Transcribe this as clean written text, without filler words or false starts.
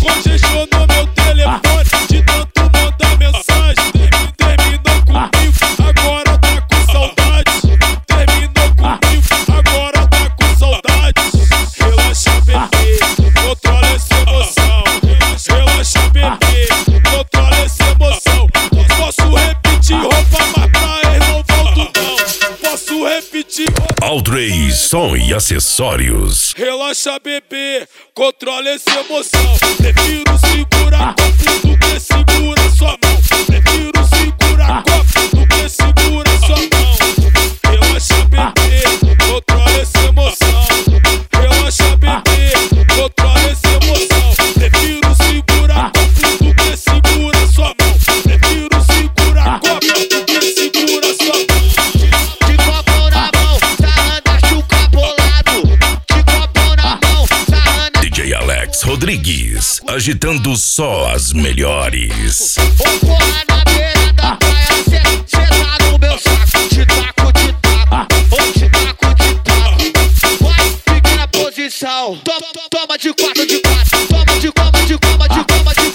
congestionou meu telefone de tanto mandar mensagem. Terminou comigo, agora tá com saudade. Terminou comigo, agora tá com saudade. Relaxa, bebê, controla essa emoção. Relaxa, bebê, controla essa emoção. Posso repetir roupa, mas pra eles não volto não. Posso repetir roupa. Aldrey Som e Acessórios. Relaxa, bebê, controla essa emoção. Prefiro segurar copo do que segura sua mão. Prefiro segurar copo do que segura sua mão. Relaxa, bebê, controla essa emoção. Relaxa, bebê, controla essa emoção. Prefiro segurar copo do que segura sua mão. Prefiro segurar copo do que segura sua mão. De copão na mão, sarrando o capolado. De copão na mão, sarrando. DJ Alex Rodrigues, agitando só as melhores. Ô porra na beira da praia, cê tá no meu saco. Te taco, ô te taco. Vai, fica na posição. Toma de quatro, toma de quatro, toma de